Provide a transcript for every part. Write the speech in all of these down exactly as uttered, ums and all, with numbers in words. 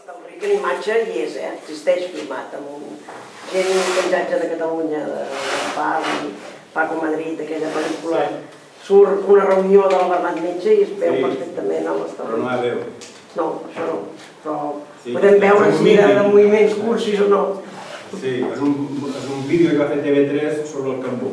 Del Ric en imatge hi és, eh? Existeix filmat, amb un gent penjatge de Catalunya, de Paco Madrid, aquella pel·lícula. Surt una reunió del Bernat Metge i es veu perfectament a l'Estat. Però no hi veu. No, això no. Però podem veure si era de moviments cursis o no. Sí, és un vídeo que va fer T V tres sobre el Cambó.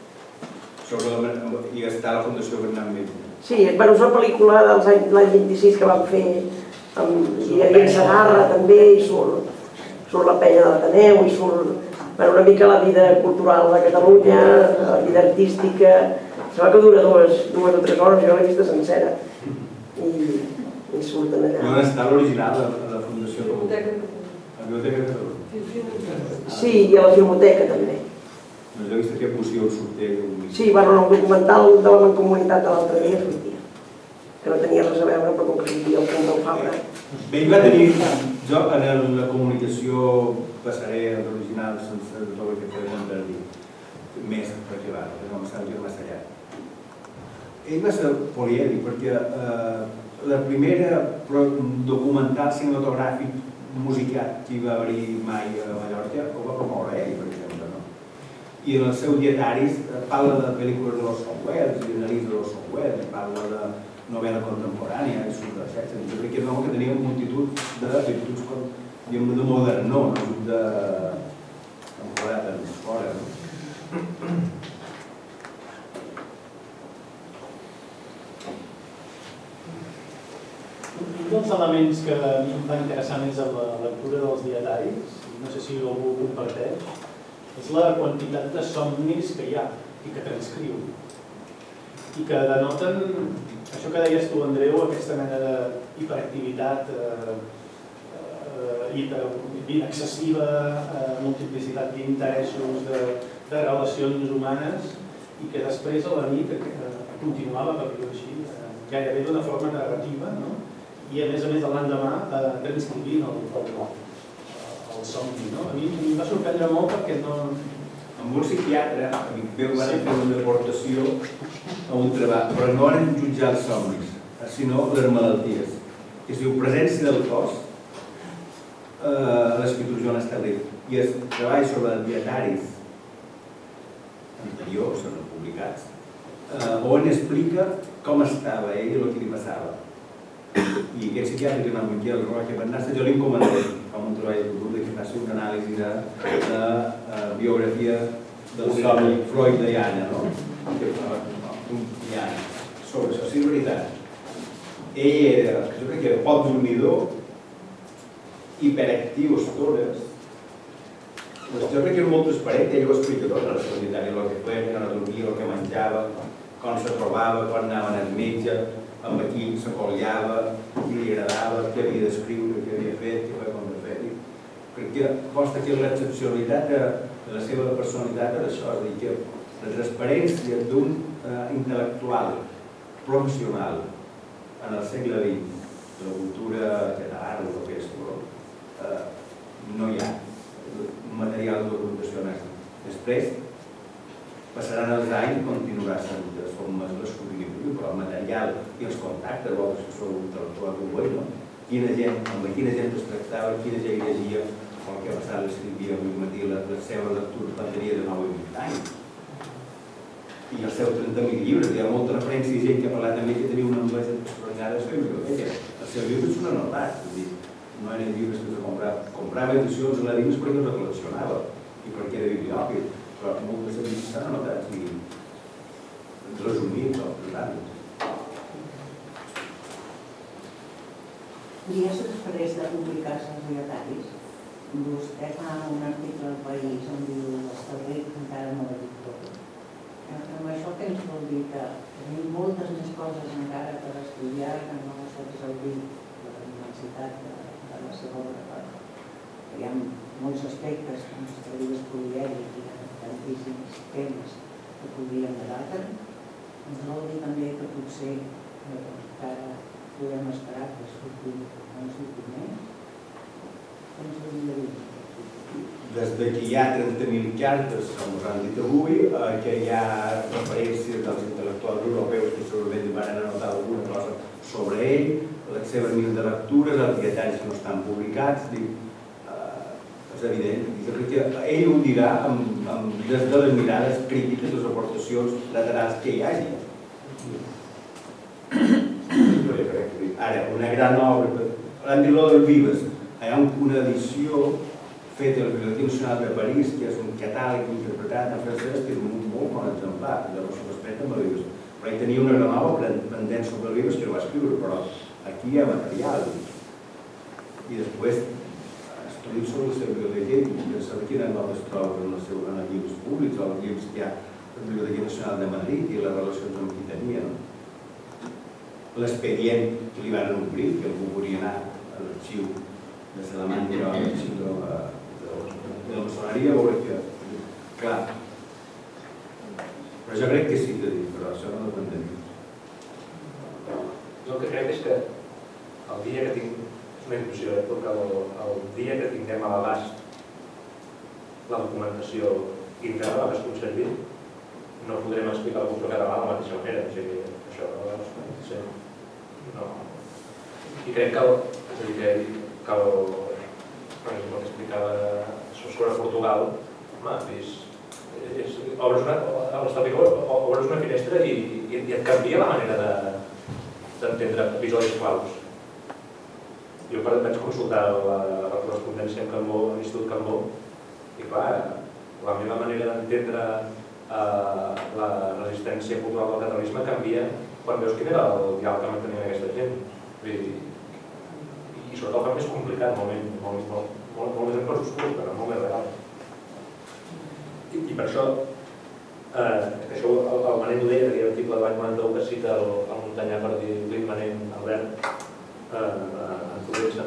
I està a la Fundació Bernat Metge. Sí, és una pel·lícula dels anys vint-i-sis que van fer, hi havia Segarra també, i surt la penya de l'Ateneu, i surt una mica la vida cultural de Catalunya, la vida artística. Sembla que dura dues o tres hores, jo l'he vista sencera. I surten allà. I on està l'original de la Fundació? A la Biblioteca de Catalunya. Sí, i a la Filmoteca també. No he vist que poció sortia. Sí, bueno, el documental de la Mancomunitat de l'altre dia sortia, que no tenia res a veure, però com que sortia el punt del Fabra. Bé, hi va tenir, jo en la comunicació passaré als originals sense tot el que podem entrar a dir, més perquè va, perquè no m'estava jo massa allà. Ell va ser polièdric perquè la primera documental cinematogràfic musicat que hi va haver mai a Mallorca ho va promoure ell, per exemple. I en els seus dietaris parla de pel·lícules de l'Orson Welles, i analitza l'Orson Welles, i parla de novel·la contemporània, i surt etcètera. Jo crec que és un home que tenia multitud d'actituds de modern, no, de temporada més fora. Un dels elements que a mi em va interessar més en la lectura dels dietaris, no sé si algú ho comparteix, és la quantitat de somnis que hi ha i que transcriu. I que denoten, això que deies tu, Andreu, aquesta mena d'hiperactivitat, vida excessiva, multiplicitat d'interessos, de relacions humanes, i que després a la nit continuava per dir-ho així, gairebé d'una forma narrativa, i a més a més l'endemà transcrivint el somni. A mi em va sorprendre molt perquè no... Amb un psiquiatre vam fer una aportació a un treball, però no van jutjar els somnis, sinó les malalties. Es diu presència del cos a l'escriptor Joan Establer, i es treballa sobre dietaris anteriors, publicats, on explica com estava ell i el que li passava. I aquest psiquiatre que és el Miquel Roca Bernassa, jo li encomanaré com un treball de futur que faci una anàlisi de biografia del somni freudiana, no? Sobre això, sí, és veritat. Ell era, jo crec que era poc dormidor, hiperactiu estones. Jo crec que era molt transparent, ell ho explica tot, la sanitària, el que feia, que no dormia, el que menjava, com se trobava, quan anaven al metge, amb qui s'acollava, qui li agradava, què havia d'escriure, què havia fet, què feia com de fet. Perquè consta que l'excepcionalitat de la seva personalitat era això, és a dir, que la transparència d'un intel·lectual professional en el segle vint, de la cultura catalana o el que és, no hi ha material de documentació més. Després, passaran els anys i continuarà sent de forma l'escrutini, però el material i els contactes, vosaltres que sou intel·lectuals ho veus, no? Quina gent, amb quina gent es tractava, quina gent llegia, el que passava l'escrivia avui matí, les seves lectures quan tenia de nou i vint anys. I els seus trenta mil llibres, hi ha molta referència i gent que ha parlat també que tenia una enveja extraordinària de la seva biblioteca. Els seus llibres són anul·lats, és a dir, no eren llibres que se comprava. Comprava edicions aladines perquè els col·leccionava i perquè era bibliòfil. Però moltes edicions s'han anotat i resumit o presentat. Dies després de publicar-se els dietaris, vostè fa un article al País on diu Establer encara no l'ha dit tot. Amb això què ens vol dir? Que tenim moltes més coses encara per estudiar que no s'ha exhaurit la universitat de la seva obra. Hi ha molts aspectes, com estudis polièdrics i tantíssims temes que podríem debatre. Ens vol dir també que potser encara podem esperar que surti un surti més. Com ens hauria de dir? Des que hi ha trenta mil cartes, com us han dit avui, que hi ha referències dels intel·lectuals europeus que segurament van anotar alguna cosa sobre ell, seves mil de lectures, els dietaris que no estan publicats, és evident. Jo crec que ell ho dirà des de les mirades crítiques, les aportacions laterals que hi hagi. Ara, una gran obra, l'han dit del Vives, hi ha una edició feta a la Biblioteca Nacional de París, que és un catàleg interpretat en francès, que és un molt bon exemplar, llavors s'ho respecta amb el Vives. Però hi tenia una gran obra pendent sobre el Vives que no va escriure, però aquí hi ha material. I després, estudis sobre la seva biblioteca i saber quines obres troba en els llibres públics o els llibres que hi ha a la Biblioteca Nacional de Madrid i les relacions amb qui tenia. L'expedient que li van obrir, que algú volia anar a l'arxiu de Salamanca o a l'arxiu de la maçoneria, veure que, clar, però jo crec que sí que dic, però això no ho entenem. Jo el que crec és que el dia que tinc, és una intuïció, que el dia que tinguem a l'abast la documentació íntegra que es conservi, no podrem explicar la cultura catalana de la mateixa manera. O sigui, això no... I crec que, és a dir, que el... per exemple, que explicava sobre Portugal, home, obres una finestra i et canvia la manera d'entendre episodis claus. Jo vaig consultar la correspondència amb l'Institut Cambó i, clar, la meva manera d'entendre la resistència cultural del catalanisme canvia quan veus quin era el diàleg que mantenien aquesta gent. I sobretot el fa més complicat, molt més en coses, però molt més real. I per això, això el Manent ho deia, aquell article de l'any noranta-u que cita el muntanyà per dir l'immanent Albert en Florença,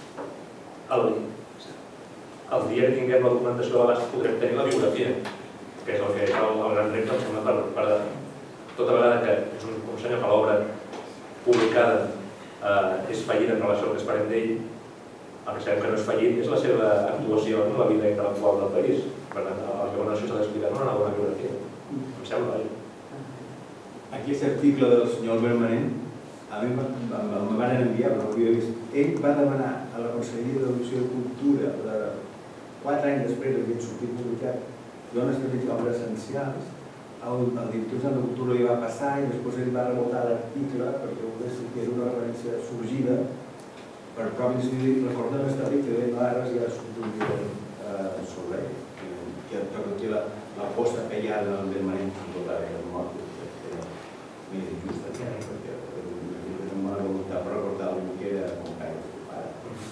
el dia que tinguem la documentació a l'abast podrem tenir la biografia, que és el que és el gran repte, em sembla, per tota vegada que és un senyor que l'obra publicada és fallida en relació al que esperem d'ell, el que sabem que no és fallit és la seva actuació en la vida intel·lectual del país. Per tant, la governació s'ha d'explicar en una bona biografia. Em sembla, oi? Aquest article del senyor Albert Manent, a mi me'l van enviar, però no l'havia vist. Ell va demanar a la Conselleria d'Educació i Cultura, quatre anys després d'haver sortit publicat, dones que diuen obres essencials, el director de Cultura li va passar i després ell va revoltar l'article perquè que era una referència sorgida per propi institut. Recordem establir que de vegades ja s'ho sobre ell, que la posta que hi ha en el Manent tota aquest mort era més injusta, perquè era una bona voluntat per recordar el que era com que era el seu pare.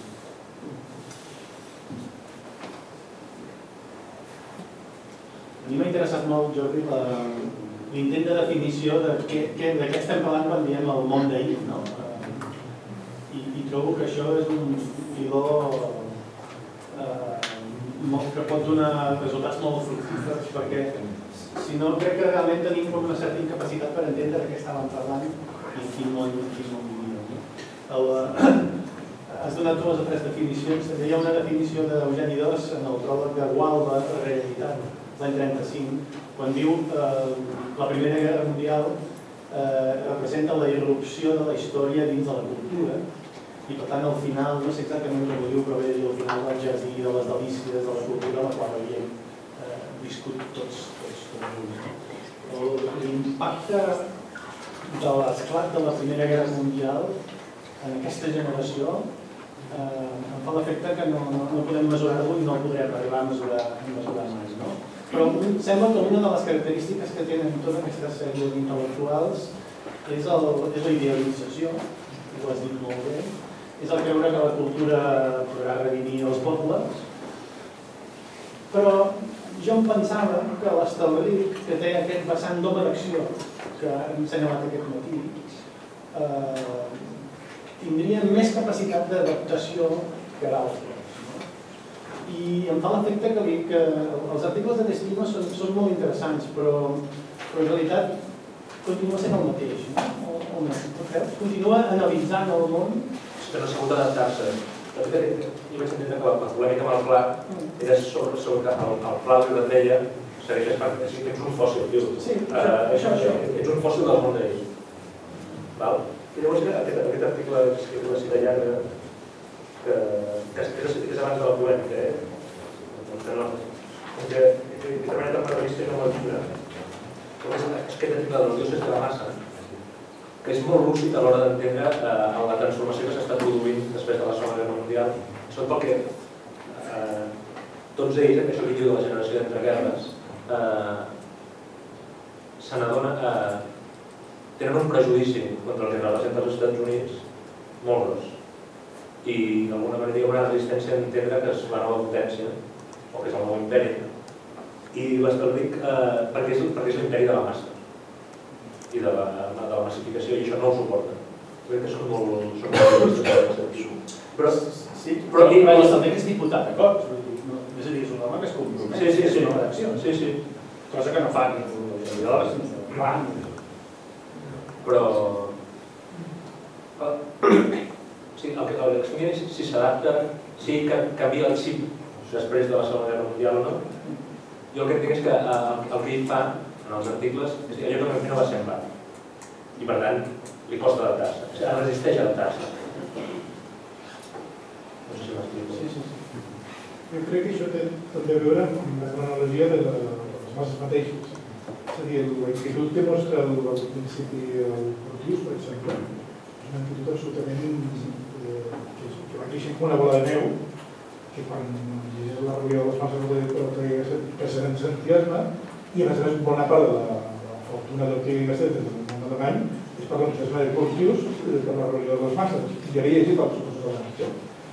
A mi m'ha interessat molt, Jordi, l'intent de definició de què estem parlant quan diem el món d'ahir. I trobo que això és un filó que pot donar resultats molt fructífers, perquè si no crec que realment tenim una certa incapacitat per entendre de què estàvem parlant i quin món vivíem. Has donat dues o tres definicions. Hi ha una definició d'Eugeni d'Os en el pròleg de Gualba, Realitat, l'any trenta-cinc, quan diu que la Primera Guerra Mundial representa la irrupció de la història dins de la cultura i per tant al final, no sé exactament com ho diu, però ve al final del jardí de les delícies de la cultura a la qual havíem viscut tots junts. L'impacte de l'esclat de la Primera Guerra Mundial en aquesta generació em fa l'efecte que no podem mesurar-lo i no el podrem arribar a mesurar mai. Però sembla que una de les característiques que tenen tota aquesta sèrie d'intel·lectuals és la idealització, ho has dit molt bé, és el creure que la cultura podrà redimir els pobles, però jo em pensava que l'Estalric, que té aquest vessant d'home d'acció que hem assenyalat aquest matí, tindria més capacitat d'adaptació que d'altres. I em fa l'efecte que els articles de Destino són molt interessants, però en realitat continua sent el mateix. Continua analitzant el món. És que no ha sabut adaptar-se. Jo vaig entendre que la polèmica amb el Pla era sobre que el Pla de Vendella segueix estant, ets un fòssil, tio. Ets un fòssil del món d'ell. I llavors aquest, aquest article que és una cita llarga, que, que, és, que és abans de la polèmica, eh? Doncs que no, que he treballat amb una revista i no m'ho llibre, com és aquest article de los dioses de la massa, que és molt lúcid a l'hora d'entendre eh, la transformació que s'està produint després de la Segona Guerra Mundial, sobretot perquè eh, tots ells, això que diu de la generació d'entreguerres, eh, se n'adona, eh, tenen un prejudici contra el que representa els Estats Units molt gros. I d'alguna manera hi ha una resistència a entendre que és la nova potència, o que és el nou imperi. I l'estalvic eh, perquè és, perquè és l'imperi de la massa i de la, de la massificació, i això no ho suporta. Crec que són molt... Són molt però, sí, però, però l'estalvic és diputat de cops, no, és a dir, és un home que es compromet, sí, sí, sí, és una redacció. Sí, sí. Cosa que no fan els organitzadors, no fan. Però... Sí, el que l'explica és si s'adapta, si canvia el xip després de la Segona Guerra Mundial o no. Jo el que entenc és que el que ell fa en els articles és que allò que vam fer no va ser en va. I per tant, li costa adaptar-se. O sigui, resisteix a adaptar-se. No sé si m'explico. Sí, sí, sí. Jo crec que això té també a veure amb la cronologia de les masses mateixes. És a dir, l'actitud que mostra al principi el Proteus, per exemple, és una actitud absolutament que va créixer com una bola de neu, que quan llegeix la reunió de les masses no té precedent entusiasme, i a més a més bona part de la fortuna del que gastat des del món alemany és per l'entusiasme de Proteus per la reunió de les masses. I ara he llegit els cursos de la nació.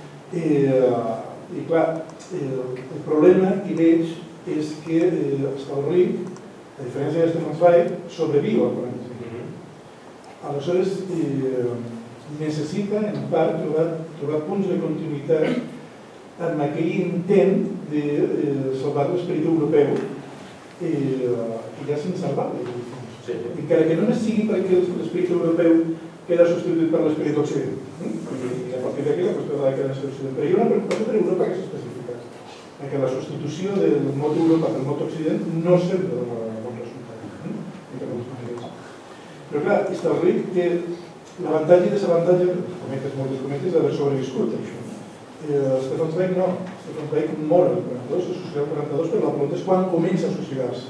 I clar, el problema que veig és que Stalric, a diferència de Stefan Zweig, sobreviu al quaranta-cinc. Aleshores, necessita, en part, trobar punts de continuïtat amb aquell intent de salvar l'esperit europeu que ja s'han salvat. Encara que només sigui perquè l'esperit europeu queda substituït per l'esperit occident. I a partir d'aquí la qüestió de la decadència d'Occident. Però hi ha una preocupació per Europa que s'especifica, perquè la substitució del mot Europa pel mot Occident no sempre dona bon resultat. Però clar, Stalric té l'avantatge i desavantatge, cometes moltes cometes, d'haver sobreviscut això. Stefan Zweig no. Stefan Zweig mor el quaranta-dos, se suïcida el quaranta-dos, però la pregunta és quan comença a suïcidar-se.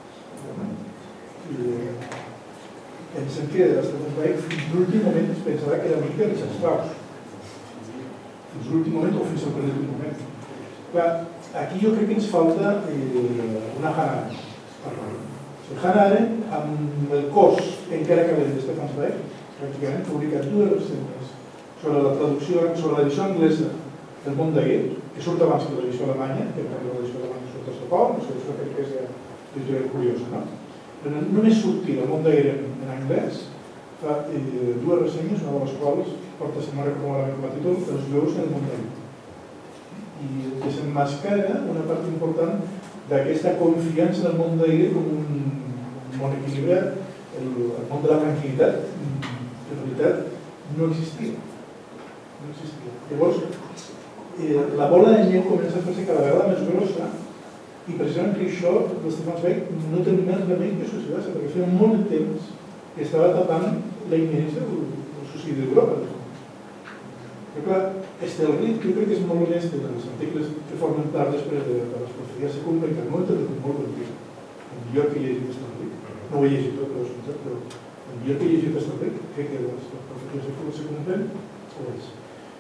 Pensem que Stefan Zweig fins l'últim moment es pensarà que era amic de Richard Strauss. Fins l'últim moment o fins al penúltim moment. Clar, aquí jo crec que ens falta una Hannah Arendt. Hannah Arendt, amb el cos encara calent de Stefan Zweig, pràcticament publica dues recenses sobre la traducció, sobre l'edició anglesa del món de Goethe, que surt abans que l'edició alemanya, que l'edició alemanya surt a Estocolm, no sé, això crec que és editorial curiosa, no? Però només sortir el món de Goethe en anglès fa dues ressenyes, una de les quals porta, si no recordo malament com a títol, Els jueus en el món de Goethe. I desemmascara una part important d'aquesta confiança en el món de Goethe com un món equilibrat, el món de la tranquil·litat, que en realitat no existia. No existia. Llavors, la bola de neu comença a fer-se cada vegada més grossa i precisament que això, el Stefan Zweig no té més remei que suïcidar-se, perquè feia molt de temps que estava tapant la imminència del suïcidi d'Europa. Però clar, Stalric, jo crec que és molt honest en els articles que formen part després de les profecies se cumplen, que no entren molt ben vist. El millor que he llegit Stalric, no ho he llegit tot, però el millor que he llegit Stalric, crec que les profecies se cumplen, ho és.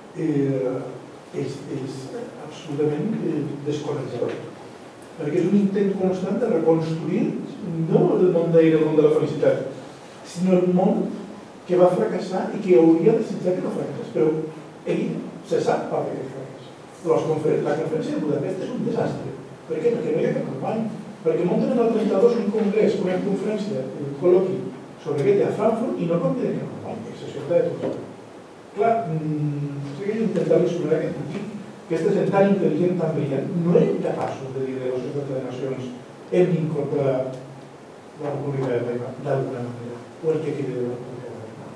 És absolutament desconnectador. Perquè és un intent constant de reconstruir no el món d'ahir, el món de la felicitat, sinó el món que va fracassar i que hauria desitjat que no fracassés. Però ell se sap part d'aquest fracàs. La conferència de Budapest és un desastre. Per què? Perquè no hi ha cap company. Perquè munten en el trenta-dos un congrés, una conferència, un col·loqui sobre Goethe a Frankfurt i no conviden cap company, excepció de tot. Clar, s'hauria d'intentar visualitzar aquest motiu. Aquesta gent tan intel·ligent, tan brillant, no eren capaços de dir de la Societat de Nacions hem d'incorporar la República de Weimar d'alguna manera, o el que quedi de la República de Weimar.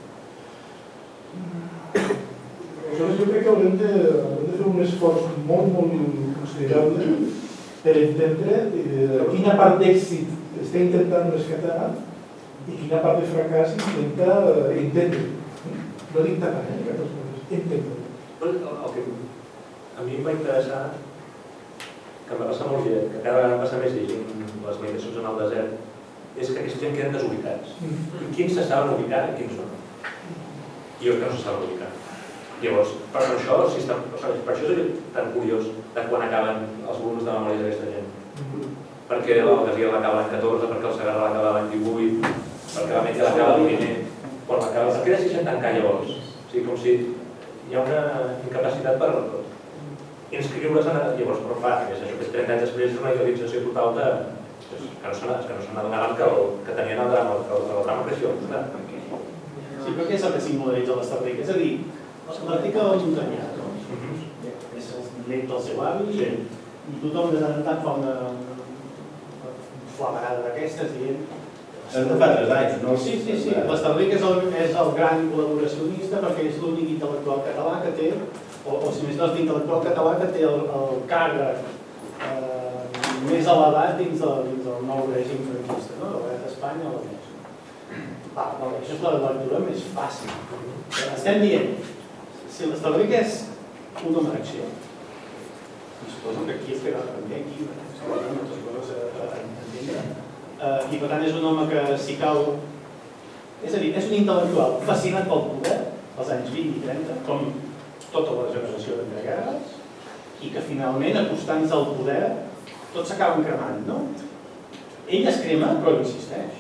Aleshores, jo crec que haurem de fer un esforç molt, molt considerable per entendre quina part d'èxit està intentant rescatar i quina part de fracàs intenta entendre. No dic tapar, eh, aquestes coses, entendre. El que a mi em va interessar, que em va passar molt gent, que cada vegada em passa més llegint les meditacions en el desert, és que aquesta gent queden desubicats. I quins se saben ubicar i quins no. I jo que no se saben ubicar. Llavors, per això, si està, per això és tan curiós de quan acaben els volums de memòria d'aquesta gent. Perquè el Gabriel l'acaba l'any catorze, perquè el Segarra l'acaba l'any divuit, perquè la Metge l'acaba el primer, quan l'acaba... Per què decideixen tancar llavors? O sigui, com si hi ha una incapacitat per inscriure's en... Llavors, però clar, és això que trenta anys després és una idealització total de... que no se n'adonaven que tenien el drama, el drama pressió. Sí, però què és el que singularitza l'Estarric? És a dir, l'article del Montanyà, és el net del seu avi, i tothom de tant en tant fa una flamarada d'aquestes dient... És de fa tres anys, no? Sí, sí, sí. L'Estarric és el gran col·laboracionista perquè és l'únic intel·lectual català que té, o si més no és l'intel·lectual català que té el càrrec més elevat dins del nou règim franquista, no? De l'Estat d'Espanya o la Mèxic. Això és la lectura més fàcil. Estem dient, si l'Estarric és un home d'acció, i suposo que aquí es queda també, aquí es queden moltes coses a entendre, i per tant és un home que si cal... És a dir, és un intel·lectual fascinat pel poder, als anys vint i trenta, com tota la generació d'entreguerres, i que finalment, acostant-se al poder, tots s'acaben cremant, no? Ell es crema, però insisteix.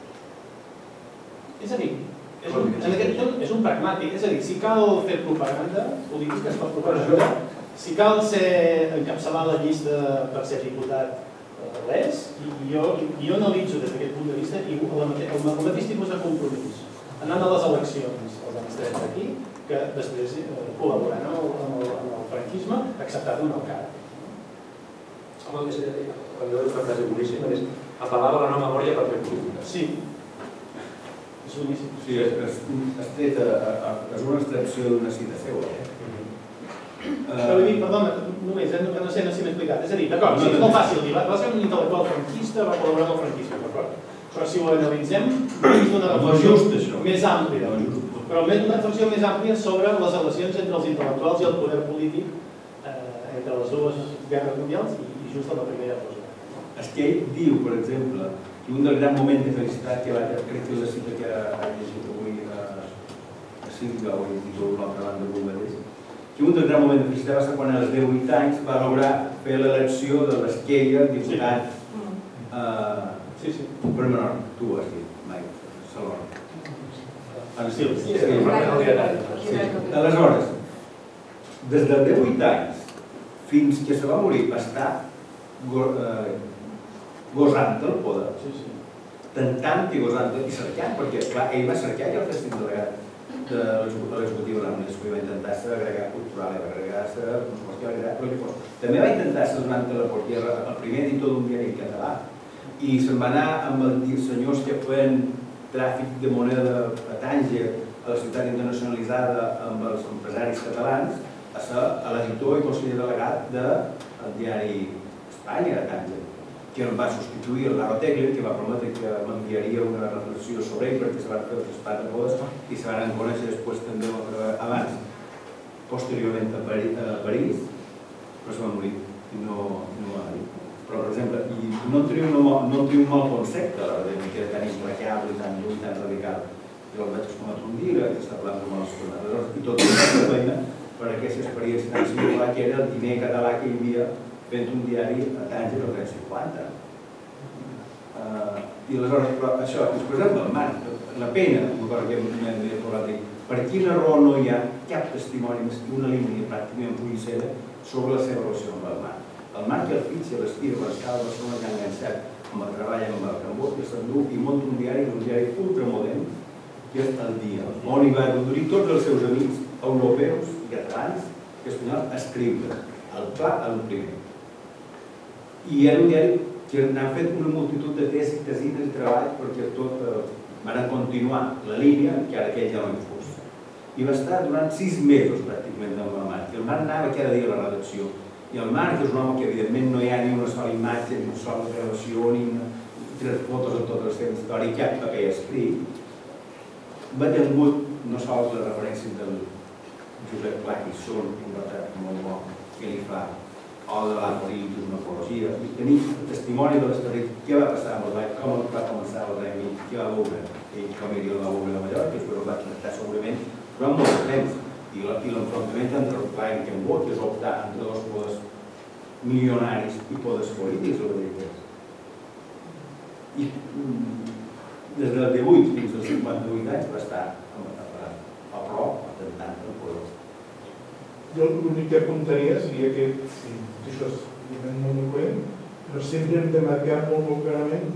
És a dir, és un, en aquest punt és un pragmàtic, és a dir, si cal fer propaganda, polítiques per propaganda, si cal ser encapçalar la llista per ser diputat, res, i jo, jo analitzo des d'aquest punt de vista i el, el mateix tipus de compromís, anant a les eleccions, els anys trenta aquí, que després col·laborant amb el, amb el, amb el franquisme, acceptat un alt càrrec. Quan jo dic una frase boníssima és apel·lar a la no memòria per fer política. Sí. És boníssim. Sí, és una extracció d'una cita seva. Però vull dir, perdona, només, no sé si m'he explicat. És a dir, d'acord, és molt fàcil dir, va ser un intel·lectual franquista, va col·laborar amb el franquisme, d'acord? Però si ho analitzem, és d'una reflexió més àmplia. Però una reflexió més àmplia sobre les relacions entre els intel·lectuals i el poder polític entre les dues guerres mundials i just a la primera postguerra. És que ell diu, per exemple, que un dels grans moments de felicitat que va crec que és la cita que ha llegit avui a Silva o a l'altra banda de Bulgaris, que un dels grans moments de felicitat va ser quan als deu vuit anys va lograr fer l'elecció de l'Esquella, diputat Sí, sí. per menor, tu ho has dit, Mike, Salon. Aleshores, des dels deu vuit anys fins que se va morir va estar gosant el poder, tentant i gosant i cercant, perquè clar, ell va cercar ja el festim delegat de l'executiu de la UNESCO i va intentar-se agregar cultural, va agregar-se també va intentar-se durant la portera el primer editor d'un diari en català i se'n va anar amb els senyors que feien tràfic de moneda a Tànger, a la ciutat internacionalitzada amb els empresaris catalans a ser l'editor i conseller delegat del diari Espanya a Tànger, que el va substituir el Laro Tegler, que va prometre que m'enviaria una reflexió sobre ell perquè se van fer els espats de bodes i se van conèixer després també abans, posteriorment a París, però se va morir i no va dir. Però, per exemple, no teniu un mal concepte a l'hora de que tan implacable i tan dur i tan radical. Jo el veig com a trondir, que està parlant de males coses, i tot aquesta feina per aquesta experiència tan singular que era el diner català que hi havia fent un diari a Tànger als anys cinquanta. I aleshores, però això, després amb el marc, la pena, perquè m'he parlat d'ell, per quina raó no hi ha cap testimoni més que una línia pràcticament policiera sobre la seva relació amb el marc. El marc i el Fitch i l'Espir, l'escala de Barcelona que han enganxat amb el treball amb el Cambó, que s'endú i munta un diari, un diari ultramodern, que és El Dia, on hi va reduir tots els seus amics europeus i catalans i espanyols a escriure el pla al primer. I era un diari que n'han fet una multitud de tesis, tesines i treball perquè tot van continuar la línia que ara aquell ja no hi fos. I va estar durant sis mesos pràcticament amb el Marc. I el Marc anava cada dia a la redacció. I el Marc és un home que evidentment no hi ha ni una sola imatge, ni una sola gravació, ni tres fotos en tota la seva història, cap paper escrit. Va tingut no sols les referències del Josep Pla, que són un retrat molt bo que li fa, o de l'Apolí, d'Unapologia, i tenir el testimoni de l'Estarrit, què va passar amb el Ball, com va començar el Remi, què va veure, i com ell el va veure a Mallorca, que després el va tractar segurament durant molt de temps, i l'enfrontament entre el Pla i Can Bot, que és optar entre dos poders milionaris i poders polítics, el que i des del divuit fins als cinquanta-vuit anys va estar a prop, atentant el poder. Jo l'únic que apuntaria seria que, sí, això és evidentment molt molt coherent, però sempre hem de marcar molt molt clarament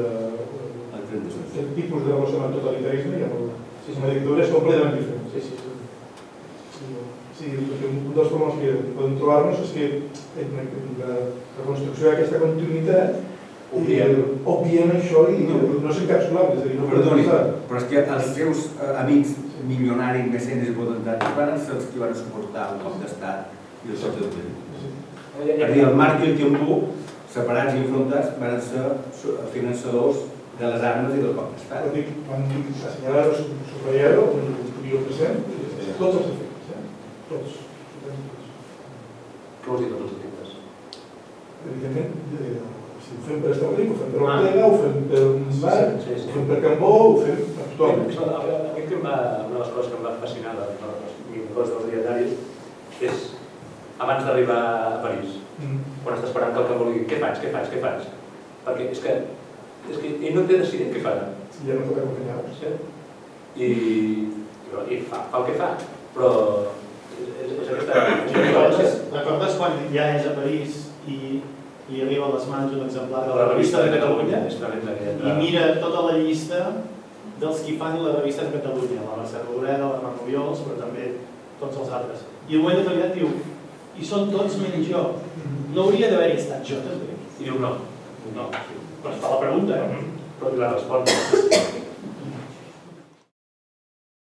el tipus de relació amb el totalitarisme i amb la dictadura és completament diferent. Sí, sí, sí, perquè un dels problemes que podem trobar-nos és que la reconstrucció d'aquesta continuïtat obvien això i no s'encapsulable, és a dir, no podem Perdoni, però és que els seus amics milionaris, mecenes i potentats van ser els que van suportar el cop d'estat i el tot el país. És a dir, el Marc i el Tiempú, separats i enfrontats, van ser finançadors de les armes i del cop d'estat. Quan assenyalar o subratllar-ho, un jo present, tots els efectes, tots. Què vols dir tots els efectes? Evidentment, si ho fem per Establir, ho fem per Ortega, ho fem per Marc, ho fem per Cambó, ho fem per tothom. A mi una de les coses que em va fascinar dels dels dietaris és abans d'arribar a París, quan està esperant que el Cambó li digui què faig, què faig, què faig? Perquè és que ell no té decidit què farà. Ja no pot acompanyar-ho. I fa el que fa, però és aquesta... Recordes quan ja és a París i li arriba a les mans un exemplar de la revista de Catalunya i mira tota la llista dels qui fan la revista de Catalunya, la Mercè Rodoreda, la Ramon Obiols, però també tots els altres. I el moment determinat diu, i són tots menys jo. No hauria d'haver-hi estat jo també? I diu no. No. Però es fa la pregunta, eh? Però la resposta.